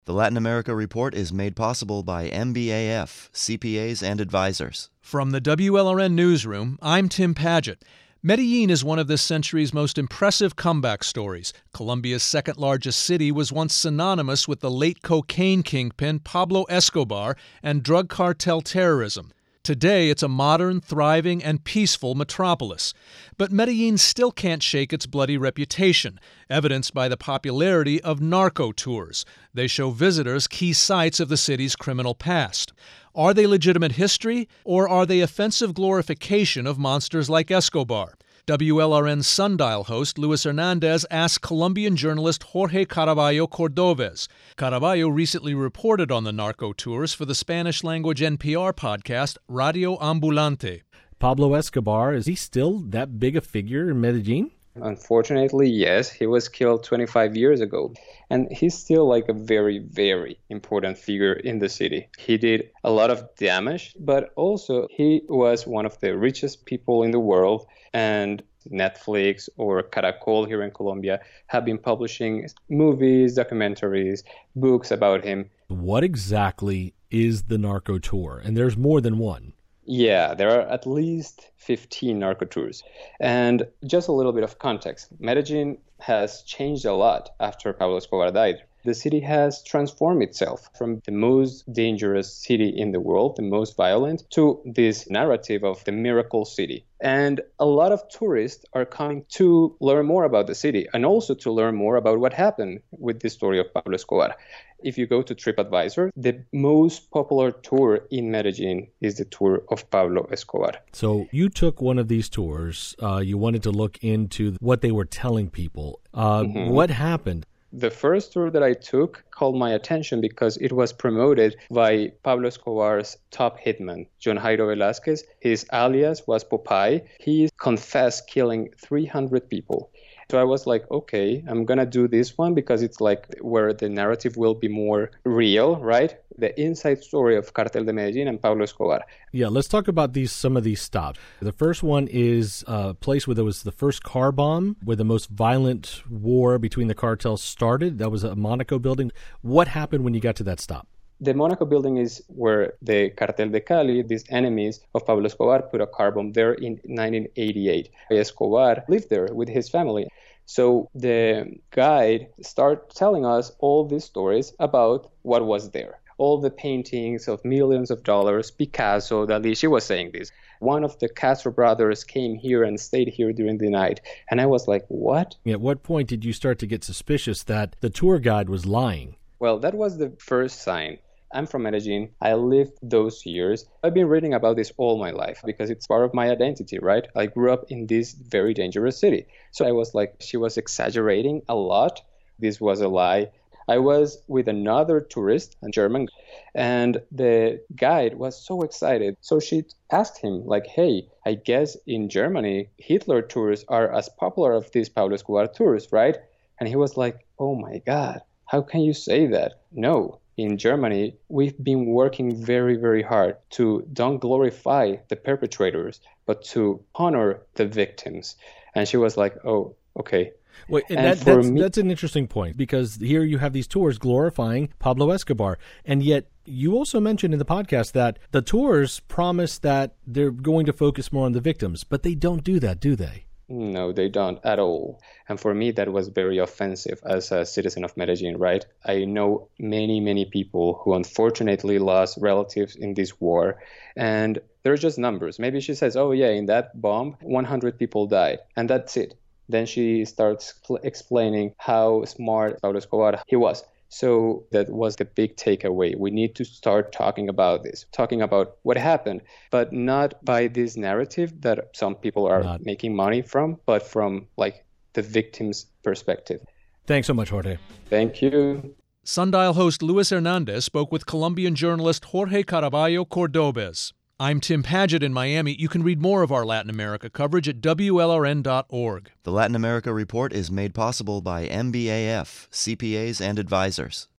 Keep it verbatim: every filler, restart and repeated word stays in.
The Latin America Report is made possible by M B A F, C P As and Advisors. From the W L R N Newsroom, I'm Tim Padgett. Medellin is one of this century's most impressive comeback stories. Colombia's second-largest city was once synonymous with the late cocaine kingpin Pablo Escobar and drug cartel terrorism. Today, it's a modern, thriving, and peaceful metropolis. But Medellin still can't shake its bloody reputation, evidenced by the popularity of narco tours. They show visitors key sites of the city's criminal past. Are they legitimate history, or are they offensive glorification of monsters like Escobar? W L R N Sundial host Luis Hernandez asked Colombian journalist Jorge Caraballo Cordovez. Caraballo recently reported on the narco tours for the Spanish-language N P R podcast Radio Ambulante. Pablo Escobar, is he still that big a figure in Medellin? Unfortunately, yes. He was killed twenty-five years ago. And he's still like a very, very important figure in the city. He did a lot of damage, but also he was one of the richest people in the world. And Netflix or Caracol here in Colombia have been publishing movies, documentaries, books about him. What exactly is the narco tour? And there's more than one. Yeah, there are at least fifteen narco tours. And just a little bit of context. Medellin has changed a lot after Pablo Escobar died. The city has transformed itself from the most dangerous city in the world, the most violent, to this narrative of the miracle city. And a lot of tourists are coming to learn more about the city and also to learn more about what happened with the story of Pablo Escobar. If you go to TripAdvisor, the most popular tour in Medellin is the tour of Pablo Escobar. So you took one of these tours. Uh, you wanted to look into what they were telling people. Uh, mm-hmm. What happened? The first tour that I took called my attention because it was promoted by Pablo Escobar's top hitman, John Jairo Velázquez. His alias was Popeye. He confessed killing three hundred people. So I was like, okay, I'm going to do this one because it's like where the narrative will be more real, right? The inside story of Cartel de Medellin and Pablo Escobar. Yeah, let's talk about these. Some of these stops. The first one is a place where there was the first car bomb, where the most violent war between the cartels started. That was a Monaco building. What happened when you got to that stop? The Monaco building is where the Cartel de Cali, these enemies of Pablo Escobar, put a car bomb there in nineteen eighty-eight. Escobar lived there with his family. So the guide started telling us all these stories about what was there. All the paintings of millions of dollars, Picasso, Dali, she was saying this. One of the Castro brothers came here and stayed here during the night. And I was like, what? At what point did you start to get suspicious that the tour guide was lying? Well, that was the first sign. I'm from Medellin. I lived those years. I've been reading about this all my life because it's part of my identity, right? I grew up in this very dangerous city. So I was like, she was exaggerating a lot. This was a lie. I was with another tourist, a German, and the guide was so excited. So she asked him, like, hey, I guess in Germany, Hitler tours are as popular as these Pablo Escobar tours, right? And he was like, oh my God, how can you say that? No. In Germany, we've been working very, very hard to don't glorify the perpetrators, but to honor the victims. And she was like, oh, okay. Wait, and, and that, that's, me- that's an interesting point, because here you have these tours glorifying Pablo Escobar. And yet you also mentioned in the podcast that the tours promise that they're going to focus more on the victims, but they don't do that, do they? No, they don't at all. And for me, that was very offensive as a citizen of Medellin, right? I know many, many people who unfortunately lost relatives in this war. And they're just numbers. Maybe she says, oh, yeah, in that bomb, one hundred people died. And that's it. Then she starts cl- explaining how smart Pablo Escobar he was. So that was the big takeaway. We need to start talking about this, talking about what happened, but not by this narrative that some people are not making money from, but from like the victim's perspective. Thanks so much, Jorge. Thank you. Sundial host Luis Hernandez spoke with Colombian journalist Jorge Caraballo Cordovez. I'm Tim Padgett in Miami. You can read more of our Latin America coverage at W L R N dot org. The Latin America Report is made possible by M B A F, C P As and Advisors.